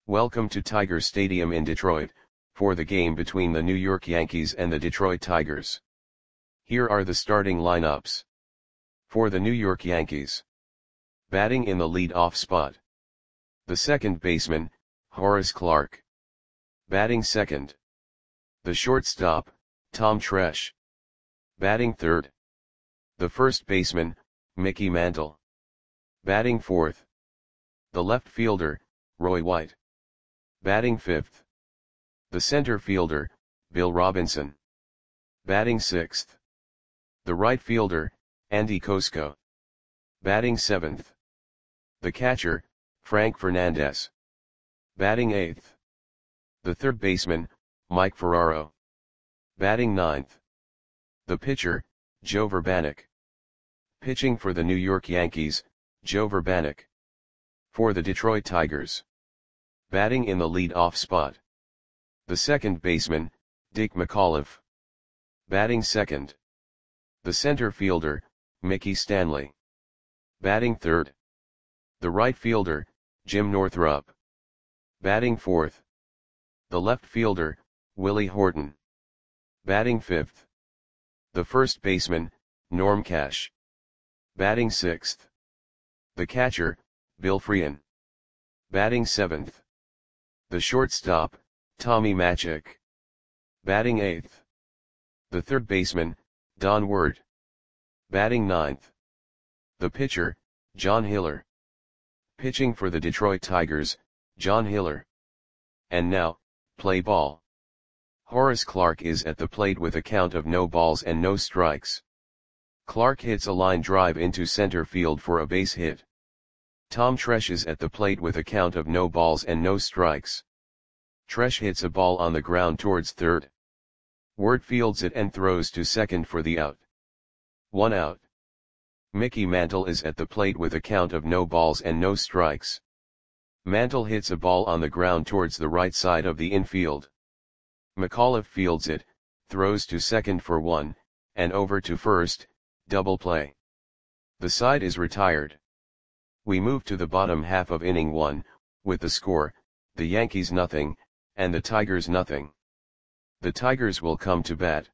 Welcome to Tiger Stadium in Detroit, for the game between the New York Yankees and the Detroit Tigers. Here are the starting lineups. For the New York Yankees. Batting in the lead-off spot. The second baseman, Horace Clarke. Batting second. The shortstop, Tom Tresh. Batting third. The first baseman, Mickey Mantle. Batting fourth. The left fielder, Roy White. Batting fifth. The center fielder, Bill Robinson. Batting sixth. The right fielder, Andy Kosko. Batting seventh. The catcher, Frank Fernandez. Batting eighth. The third baseman, Mike Ferraro. Batting ninth. The pitcher, Joe Vrbanek. Pitching for the New York Yankees, Joe Vrbanek. For the Detroit Tigers. Batting in the lead-off spot. The second baseman, Dick McAuliffe. Batting second. The center fielder, Mickey Stanley. Batting third. The right fielder, Jim Northrup. Batting fourth. The left fielder, Willie Horton. Batting fifth. The first baseman, Norm Cash. Batting sixth. The catcher, Bill Freehan. Batting seventh. The shortstop, Tommy Matzek. Batting eighth. The third baseman, Don Ward. Batting ninth. The pitcher, John Hiller. Pitching for the Detroit Tigers, John Hiller. And now, play ball. Horace Clarke is at the plate with a count of no balls and no strikes. Clarke hits a line drive into center field for a base hit. Tom Tresh is at the plate with a count of no balls and no strikes. Tresh hits a ball on the ground towards third. Ward fields it and throws to second for the out. 1 out. Mickey Mantle is at the plate with a count of no balls and no strikes. Mantle hits a ball on the ground towards the right side of the infield. McAuliffe fields it, throws to second for 1, and over to first, double play. The side is retired. We move to the bottom half of inning 1, with the score, the Yankees nothing, and the Tigers nothing. The Tigers will come to bat.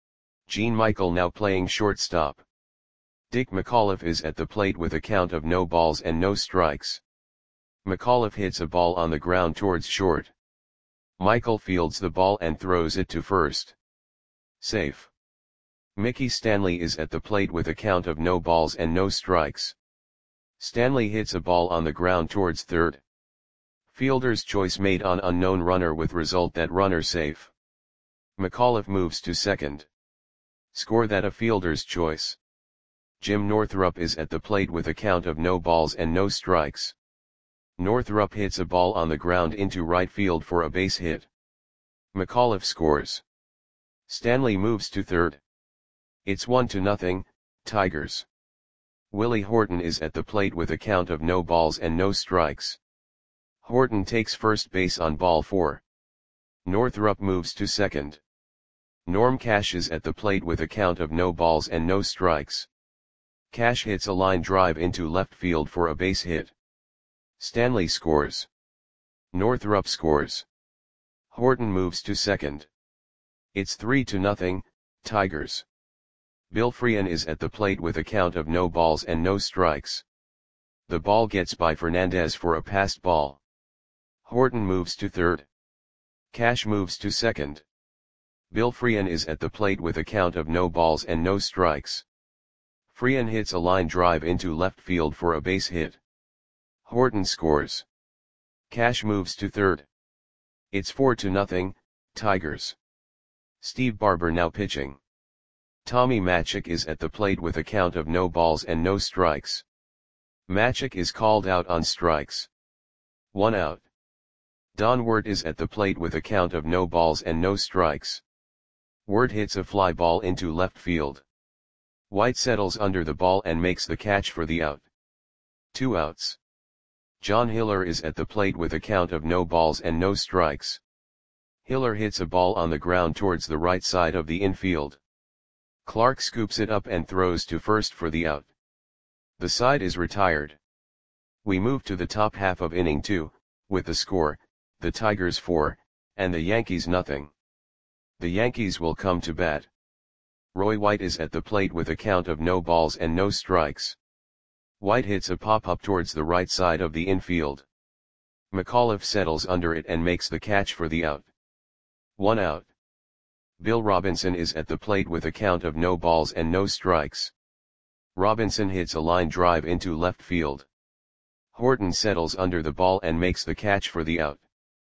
Gene Michael now playing shortstop. Dick McAuliffe is at the plate with a count of no balls and no strikes. McAuliffe hits a ball on the ground towards short. Michael fields the ball and throws it to first. Safe. Mickey Stanley is at the plate with a count of no balls and no strikes. Stanley hits a ball on the ground towards third. Fielder's choice made on unknown runner with result that runner safe. McAuliffe moves to second. Score that a fielder's choice. Jim Northrup is at the plate with a count of no balls and no strikes. Northrup hits a ball on the ground into right field for a base hit. McAuliffe scores. Stanley moves to third. It's 1-0, Tigers. Willie Horton is at the plate with a count of no balls and no strikes. Horton takes first base on ball 4. Northrup moves to second. Norm Cash is at the plate with a count of no balls and no strikes. Cash hits a line drive into left field for a base hit. Stanley scores. Northrup scores. Horton moves to second. It's 3-0, Tigers. Bill Freehan is at the plate with a count of no balls and no strikes. The ball gets by Fernandez for a passed ball. Horton moves to third. Cash moves to second. Bill Freehan is at the plate with a count of no balls and no strikes. Freehan hits a line drive into left field for a base hit. Horton scores. Cash moves to third. It's 4-0, Tigers. Steve Barber now pitching. Tommy Matzek is at the plate with a count of no balls and no strikes. Matzek is called out on strikes. 1 out. Don Ward is at the plate with a count of no balls and no strikes. Ward hits a fly ball into left field. White settles under the ball and makes the catch for the out. 2 outs. John Hiller is at the plate with a count of no balls and no strikes. Hiller hits a ball on the ground towards the right side of the infield. Clarke scoops it up and throws to first for the out. The side is retired. We move to the top half of inning 2, with the score, the Tigers 4, and the Yankees nothing. The Yankees will come to bat. Roy White is at the plate with a count of no balls and no strikes. White hits a pop-up towards the right side of the infield. McAuliffe settles under it and makes the catch for the out. 1 out. Bill Robinson is at the plate with a count of no balls and no strikes. Robinson hits a line drive into left field. Horton settles under the ball and makes the catch for the out.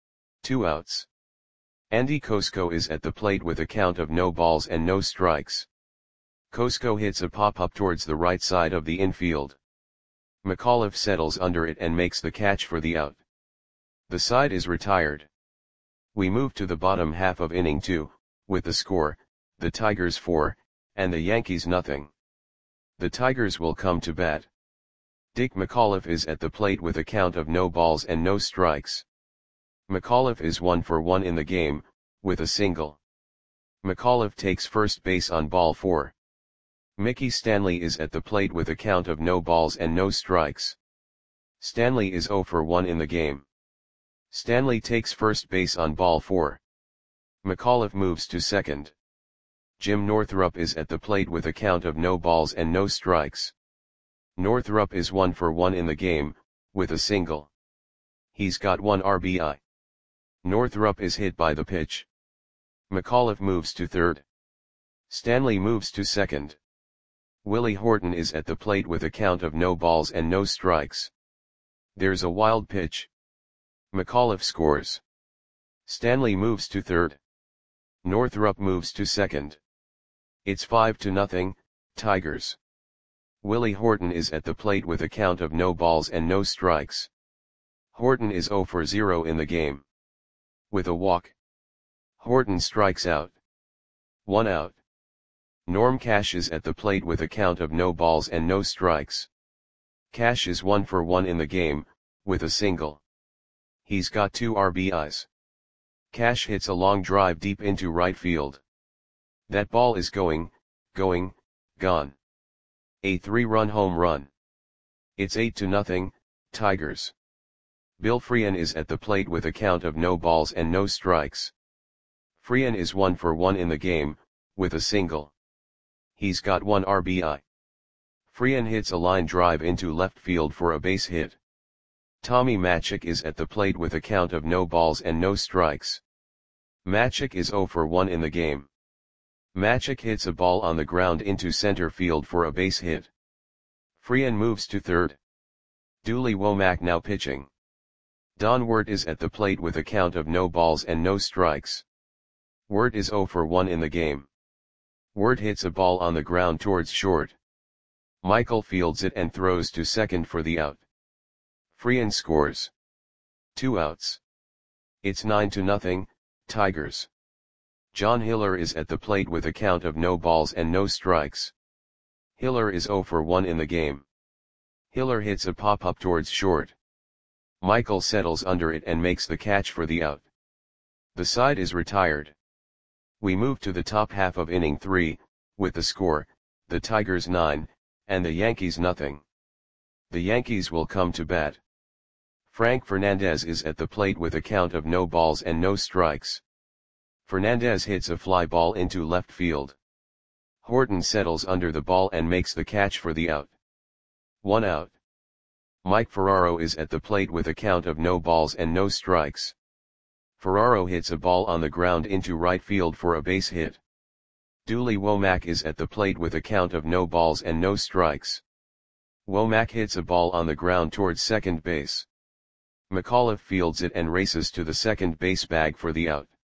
2 outs. Andy Kosko is at the plate with a count of no balls and no strikes. Kosko hits a pop-up towards the right side of the infield. McAuliffe settles under it and makes the catch for the out. The side is retired. We move to the bottom half of inning 2, with the score, the Tigers 4, and the Yankees nothing. The Tigers will come to bat. Dick McAuliffe is at the plate with a count of no balls and no strikes. McAuliffe is 1 for 1 in the game, with a single. McAuliffe takes first base on ball 4. Mickey Stanley is at the plate with a count of no balls and no strikes. Stanley is 0 for 1 in the game. Stanley takes first base on ball 4. McAuliffe moves to second. Jim Northrup is at the plate with a count of no balls and no strikes. Northrup is 1 for 1 in the game, with a single. He's got 1 RBI. Northrup is hit by the pitch. McAuliffe moves to third. Stanley moves to second. Willie Horton is at the plate with a count of no balls and no strikes. There's a wild pitch. McAuliffe scores. Stanley moves to third. Northrup moves to second. It's 5-0, Tigers. Willie Horton is at the plate with a count of no balls and no strikes. Horton is 0 for 0 in the game. With a walk. Horton strikes out. 1 out. Norm Cash is at the plate with a count of no balls and no strikes. Cash is 1 for 1 in the game, with a single. He's got 2 RBIs. Cash hits a long drive deep into right field. That ball is gone. A 3-run home run. It's 8-0, Tigers. Bill Freehan is at the plate with a count of no balls and no strikes. Freehan is 1 for 1 in the game, with a single. He's got 1 RBI. Freehan hits a line drive into left field for a base hit. Tommy Matzek is at the plate with a count of no balls and no strikes. Matzek is 0 for 1 in the game. Matzek hits a ball on the ground into center field for a base hit. Freehan moves to third. Dooley Womack now pitching. Don Wirt is at the plate with a count of no balls and no strikes. Wirt is 0 for 1 in the game. Wirt hits a ball on the ground towards short. Michael fields it and throws to second for the out. Freehan scores. 2 outs. It's 9-0, Tigers. John Hiller is at the plate with a count of no balls and no strikes. Hiller is 0 for 1 in the game. Hiller hits a pop-up towards short. Michael settles under it and makes the catch for the out. The side is retired. We move to the top half of inning 3, with the score, the Tigers 9, and the Yankees nothing. The Yankees will come to bat. Frank Fernandez is at the plate with a count of no balls and no strikes. Fernandez hits a fly ball into left field. Horton settles under the ball and makes the catch for the out. 1 out. Mike Ferraro is at the plate with a count of no balls and no strikes. Ferraro hits a ball on the ground into right field for a base hit. Dooley Womack is at the plate with a count of no balls and no strikes. Womack hits a ball on the ground towards second base. McAuliffe fields it and races to the second base bag for the out.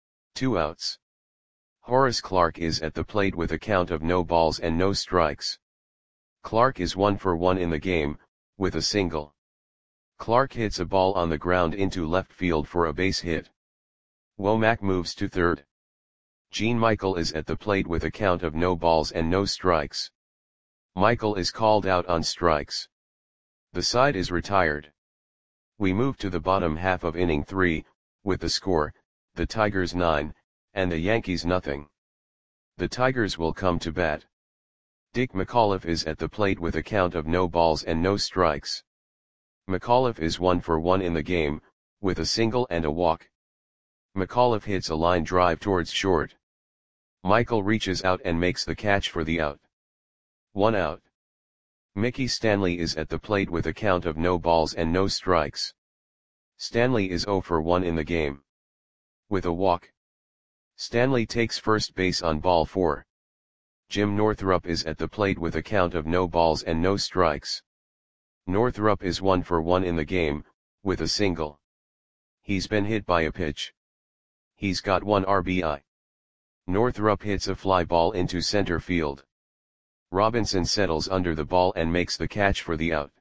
2 outs. Horace Clarke is at the plate with a count of no balls and no strikes. Clarke is 1 for 1 in the game, with a single. Clarke hits a ball on the ground into left field for a base hit. Womack moves to third. Gene Michael is at the plate with a count of no balls and no strikes. Michael is called out on strikes. The side is retired. We move to the bottom half of inning 3, with the score, the Tigers 9, and the Yankees nothing. The Tigers will come to bat. Dick McAuliffe is at the plate with a count of no balls and no strikes. McAuliffe is 1 for 1 in the game, with a single and a walk. McAuliffe hits a line drive towards short. Michael reaches out and makes the catch for the out. 1 out. Mickey Stanley is at the plate with a count of no balls and no strikes. Stanley is 0 for 1 in the game. With a walk. Stanley takes first base on ball 4. Jim Northrup is at the plate with a count of no balls and no strikes. Northrup is 1 for 1 in the game, with a single. He's been hit by a pitch. He's got 1 RBI. Northrup hits a fly ball into center field. Robinson settles under the ball and makes the catch for the out.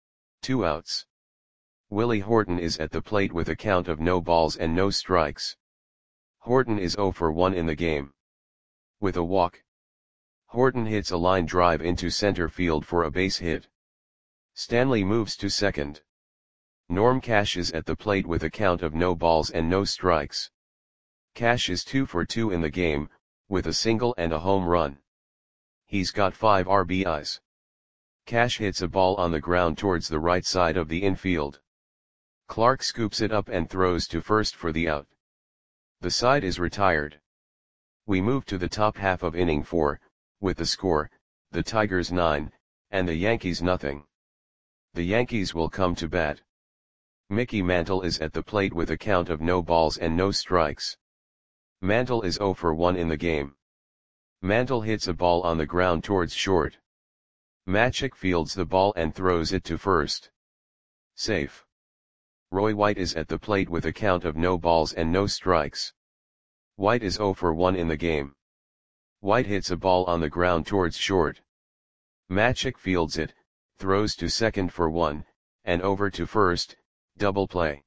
2 outs. Willie Horton is at the plate with a count of no balls and no strikes. Horton is 0 for 1 in the game. With a walk. Horton hits a line drive into center field for a base hit. Stanley moves to second. Norm Cash is at the plate with a count of no balls and no strikes. Cash is 2 for 2 in the game, with a single and a home run. He's got 5 RBIs. Cash hits a ball on the ground towards the right side of the infield. Clark scoops it up and throws to first for the out. The side is retired. We move to the top half of inning 4, with the score, the Tigers 9, and the Yankees nothing. The Yankees will come to bat. Mickey Mantle is at the plate with a count of no balls and no strikes. Mantle is 0 for 1 in the game. Mantle hits a ball on the ground towards short. Matchik fields the ball and throws it to first. Safe. Roy White is at the plate with a count of no balls and no strikes. White is 0 for 1 in the game. White hits a ball on the ground towards short. Matchik fields it, throws to second for 1, and over to first, double play.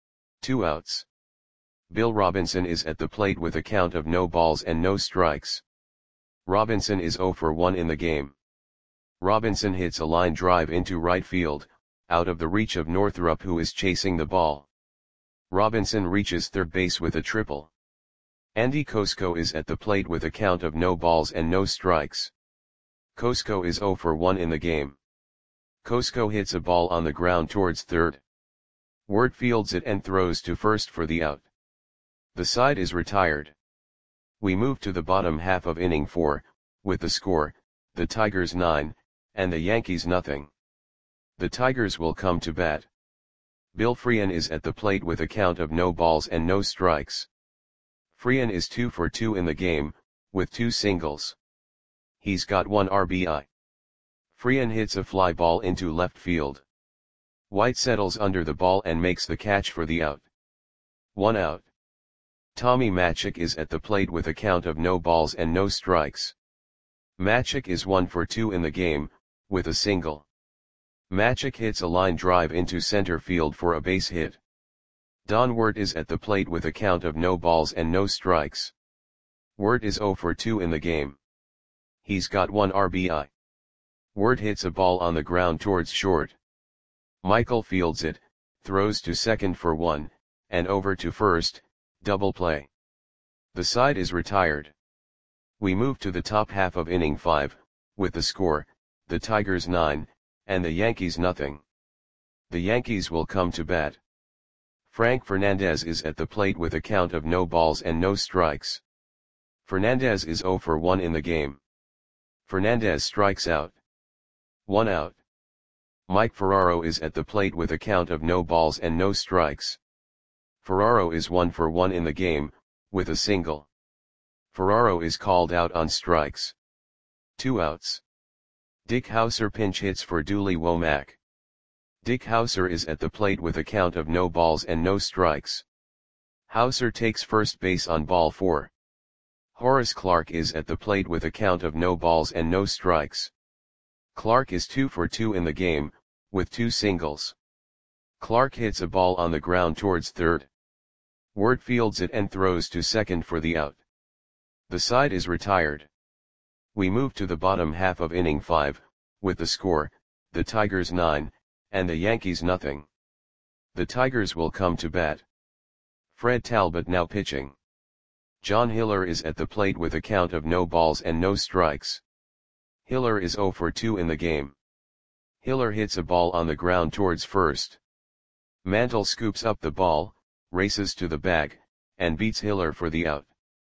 2 outs. Bill Robinson is at the plate with a count of no balls and no strikes. Robinson is 0 for 1 in the game. Robinson hits a line drive into right field, out of the reach of Northrup who is chasing the ball. Robinson reaches third base with a triple. Andy Kosko is at the plate with a count of no balls and no strikes. Kosko is 0 for 1 in the game. Kosko hits a ball on the ground towards third. Wirt fields it and throws to first for the out. The side is retired. We move to the bottom half of inning 4, with the score, the Tigers 9, and the Yankees nothing. The Tigers will come to bat. Bill Freehan is at the plate with a count of no balls and no strikes. Freehan is 2 for 2 in the game, with 2 singles. He's got 1 RBI. Freehan hits a fly ball into left field. White settles under the ball and makes the catch for the out. 1 out. Tommy Matchik is at the plate with a count of no balls and no strikes. Matchik is 1 for 2 in the game, with a single. Matchik hits a line drive into center field for a base hit. Don Wirt is at the plate with a count of no balls and no strikes. Wirt is 0 for 2 in the game. He's got 1 RBI. Wirt hits a ball on the ground towards short. Michael fields it, throws to second for 1, and over to first, double play. The side is retired. We move to the top half of inning 5, with the score, the Tigers 9, and the Yankees nothing. The Yankees will come to bat. Frank Fernandez is at the plate with a count of no balls and no strikes. Fernandez is 0 for 1 in the game. Fernandez strikes out. 1 out. Mike Ferraro is at the plate with a count of no balls and no strikes. Ferraro is 1 for 1 in the game, with a single. Ferraro is called out on strikes. 2 outs. Dick Hauser pinch hits for Dooley Womack. Dick Hauser is at the plate with a count of no balls and no strikes. Hauser takes first base on ball 4. Horace Clarke is at the plate with a count of no balls and no strikes. Clarke is 2 for 2 in the game, with 2 singles. Clarke hits a ball on the ground towards third. Wirt fields it and throws to second for the out. The side is retired. We move to the bottom half of inning 5, with the score, the Tigers 9, and the Yankees nothing. The Tigers will come to bat. Fred Talbot now pitching. John Hiller is at the plate with a count of no balls and no strikes. Hiller is 0 for 2 in the game. Hiller hits a ball on the ground towards first. Mantle scoops up the ball, races to the bag, and beats Hiller for the out.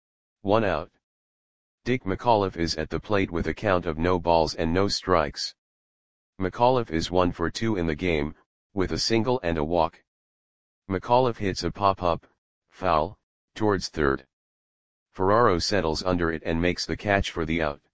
1 out. Dick McAuliffe is at the plate with a count of no balls and no strikes. McAuliffe is 1 for 2 in the game, with a single and a walk. McAuliffe hits a pop-up, foul, towards third. Ferraro settles under it and makes the catch for the out.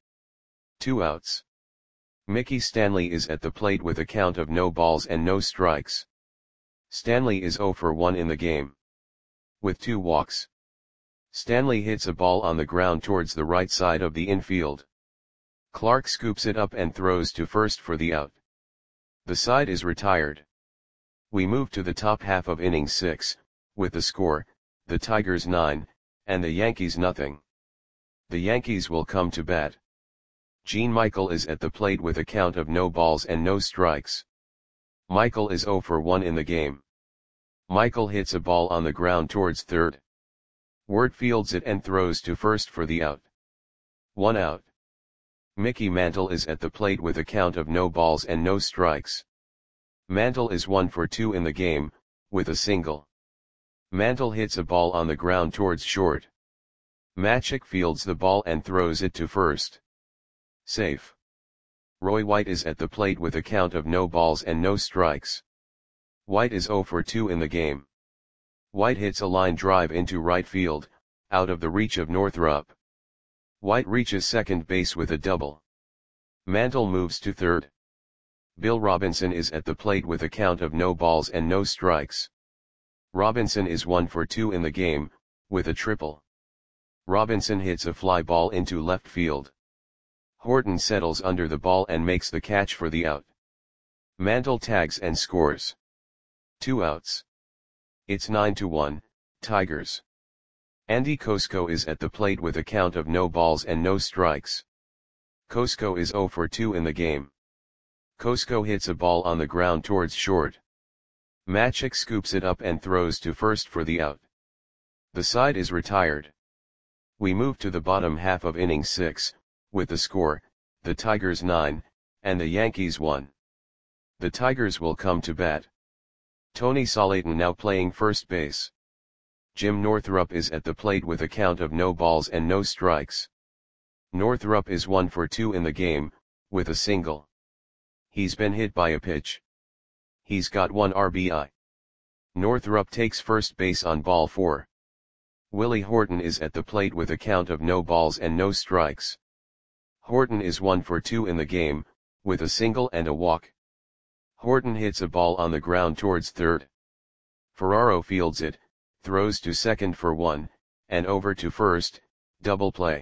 2 outs. Mickey Stanley is at the plate with a count of no balls and no strikes. Stanley is 0 for 1 in the game. With 2 walks. Stanley hits a ball on the ground towards the right side of the infield. Clark scoops it up and throws to first for the out. The side is retired. We move to the top half of inning 6, with the score, the Tigers 9, and the Yankees nothing. The Yankees will come to bat. Gene Michael is at the plate with a count of no balls and no strikes. Michael is 0 for 1 in the game. Michael hits a ball on the ground towards third. Wirt fields it and throws to first for the out. 1 out. Mickey Mantle is at the plate with a count of no balls and no strikes. Mantle is 1 for 2 in the game, with a single. Mantle hits a ball on the ground towards short. Matchik fields the ball and throws it to first. Safe. Roy White is at the plate with a count of no balls and no strikes. White is 0 for 2 in the game. White hits a line drive into right field, out of the reach of Northrup. White reaches second base with a double. Mantle moves to third. Bill Robinson is at the plate with a count of no balls and no strikes. Robinson is 1 for 2 in the game, with a triple. Robinson hits a fly ball into left field. Horton settles under the ball and makes the catch for the out. Mantle tags and scores. 2 outs. It's 9-1, Tigers. Andy Kosko is at the plate with a count of no balls and no strikes. Kosko is 0 for 2 in the game. Kosko hits a ball on the ground towards short. Matchik scoops it up and throws to first for the out. The side is retired. We move to the bottom half of inning 6, with the score, the Tigers 9, and the Yankees 1. The Tigers will come to bat. Tony Salatin now playing first base. Jim Northrup is at the plate with a count of no balls and no strikes. Northrup is 1 for 2 in the game, with a single. He's been hit by a pitch. He's got 1 RBI. Northrup takes first base on ball 4. Willie Horton is at the plate with a count of no balls and no strikes. Horton is 1 for 2 in the game, with a single and a walk. Horton hits a ball on the ground towards third. Ferraro fields it, throws to second for 1, and over to first, double play.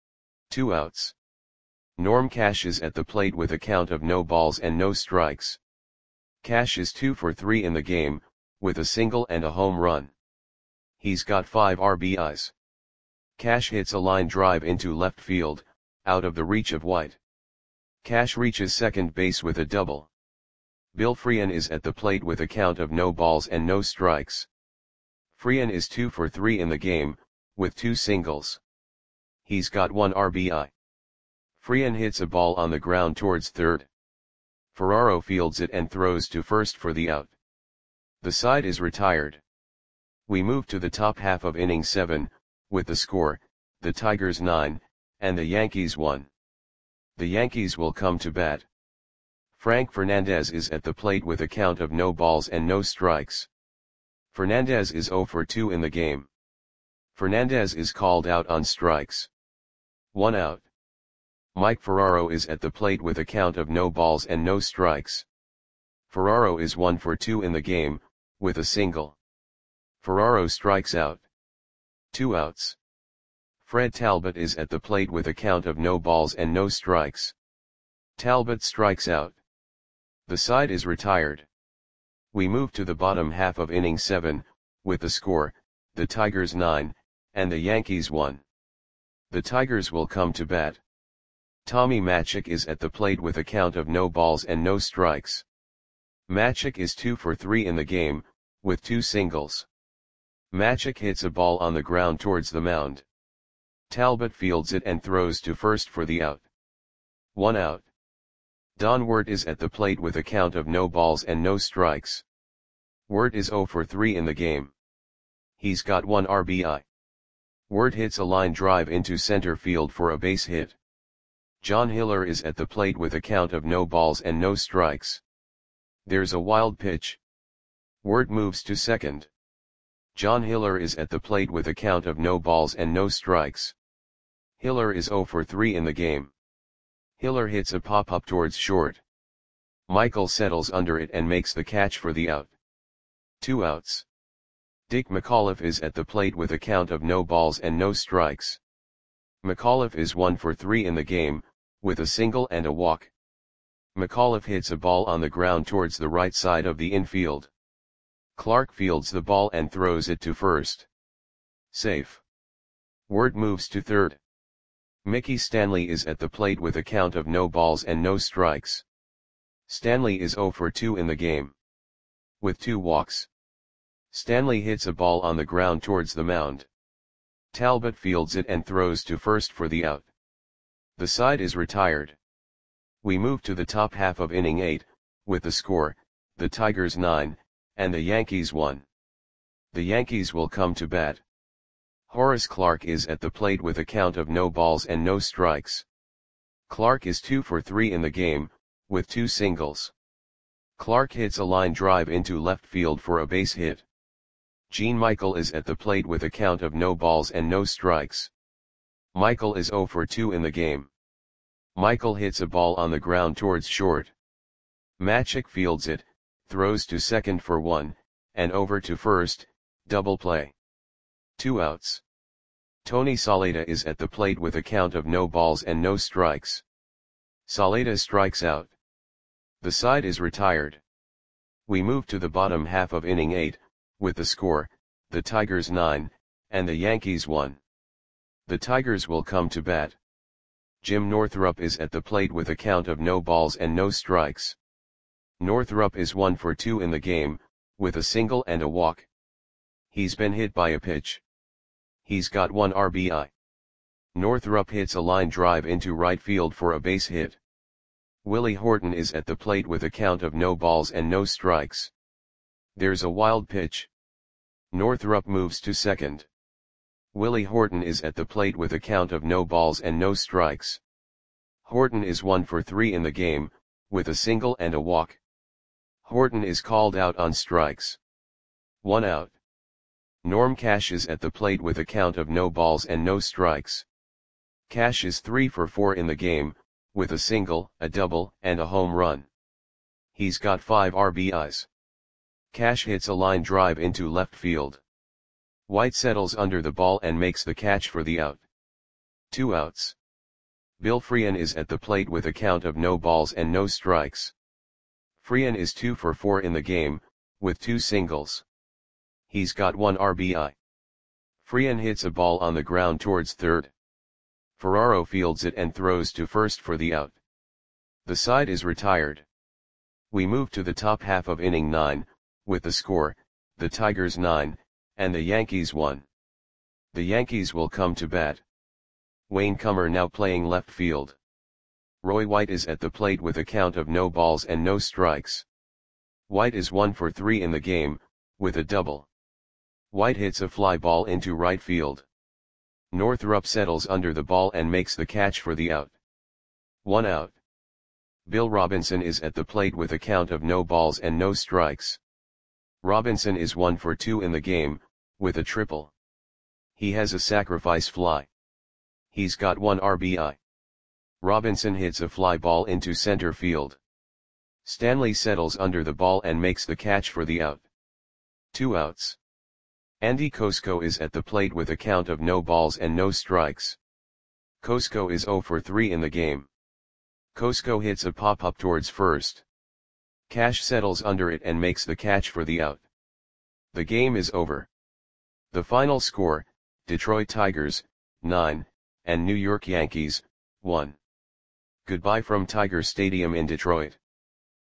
2 outs. Norm Cash is at the plate with a count of no balls and no strikes. Cash is 2 for 3 in the game, with a single and a home run. He's got 5 RBIs. Cash hits a line drive into left field, out of the reach of White. Cash reaches second base with a double. Bill Freehan is at the plate with a count of no balls and no strikes. Freehan is 2 for 3 in the game, with 2 singles. He's got 1 RBI. Freehan hits a ball on the ground towards third. Ferraro fields it and throws to first for the out. The side is retired. We move to the top half of inning 7, with the score, the Tigers 9, and the Yankees 1. The Yankees will come to bat. Frank Fernandez is at the plate with a count of no balls and no strikes. Fernandez is 0 for 2 in the game. Fernandez is called out on strikes. 1 out. Mike Ferraro is at the plate with a count of no balls and no strikes. Ferraro is 1 for 2 in the game, with a single. Ferraro strikes out. 2 outs. Fred Talbot is at the plate with a count of no balls and no strikes. Talbot strikes out. The side is retired. We move to the bottom half of inning 7, with the score, the Tigers 9, and the Yankees 1. The Tigers will come to bat. Tommy Matchik is at the plate with a count of no balls and no strikes. Matchik is 2 for 3 in the game, with 2 singles. Matchik hits a ball on the ground towards the mound. Talbot fields it and throws to first for the out. 1 out. Don Wirt is at the plate with a count of no balls and no strikes. Wirt is 0 for 3 in the game. He's got 1 RBI. Wirt hits a line drive into center field for a base hit. John Hiller is at the plate with a count of no balls and no strikes. There's a wild pitch. Wirt moves to second. John Hiller is at the plate with a count of no balls and no strikes. Hiller is 0 for 3 in the game. Hiller hits a pop-up towards short. Michael settles under it and makes the catch for the out. 2 outs. Dick McAuliffe is at the plate with a count of no balls and no strikes. McAuliffe is 1 for 3 in the game, with a single and a walk. McAuliffe hits a ball on the ground towards the right side of the infield. Clark fields the ball and throws it to first. Safe. Wirt moves to third. Mickey Stanley is at the plate with a count of no balls and no strikes. Stanley is 0 for 2 in the game. With 2 walks. Stanley hits a ball on the ground towards the mound. Talbot fields it and throws to first for the out. The side is retired. We move to the top half of inning 8, with the score, the Tigers 9, and the Yankees 1. The Yankees will come to bat. Horace Clarke is at the plate with a count of no balls and no strikes. Clarke is 2 for 3 in the game, with 2 singles. Clarke hits a line drive into left field for a base hit. Gene Michael is at the plate with a count of no balls and no strikes. Michael is 0 for 2 in the game. Michael hits a ball on the ground towards short. Matchik fields it, throws to second for 1, and over to first, double play. 2 outs. Tony Saleta is at the plate with a count of no balls and no strikes. Saleta strikes out. The side is retired. We move to the bottom half of inning 8, with the score, the Tigers 9, and the Yankees 1. The Tigers will come to bat. Jim Northrup is at the plate with a count of no balls and no strikes. Northrup is 1 for 2 in the game, with a single and a walk. He's been hit by a pitch. He's got 1 RBI. Northrup hits a line drive into right field for a base hit. Willie Horton is at the plate with a count of no balls and no strikes. There's a wild pitch. Northrup moves to second. Willie Horton is at the plate with a count of no balls and no strikes. Horton is 1 for 3 in the game, with a single and a walk. Horton is called out on strikes. 1 out. Norm Cash is at the plate with a count of no balls and no strikes. Cash is 3 for 4 in the game, with a single, a double, and a home run. He's got 5 RBIs. Cash hits a line drive into left field. White settles under the ball and makes the catch for the out. 2 outs. Bill Freehan is at the plate with a count of no balls and no strikes. Freehan is 2 for 4 in the game, with 2 singles. He's got 1 RBI. Freehan hits a ball on the ground towards third. Ferraro fields it and throws to first for the out. The side is retired. We move to the top half of inning 9, with the score, the Tigers 9, and the Yankees 1. The Yankees will come to bat. Wayne Comer now playing left field. Roy White is at the plate with a count of no balls and no strikes. White is 1 for 3 in the game, with a double. White hits a fly ball into right field. Northrup settles under the ball and makes the catch for the out. 1 out. Bill Robinson is at the plate with a count of no balls and no strikes. Robinson is 1 for 2 in the game, with a triple. He has a sacrifice fly. He's got 1 RBI. Robinson hits a fly ball into center field. Stanley settles under the ball and makes the catch for the out. 2 outs. Andy Kosko is at the plate with a count of no balls and no strikes. Kosko is 0 for 3 in the game. Kosko hits a pop-up towards first. Cash settles under it and makes the catch for the out. The game is over. The final score, Detroit Tigers, 9, and New York Yankees, 1. Goodbye from Tiger Stadium in Detroit.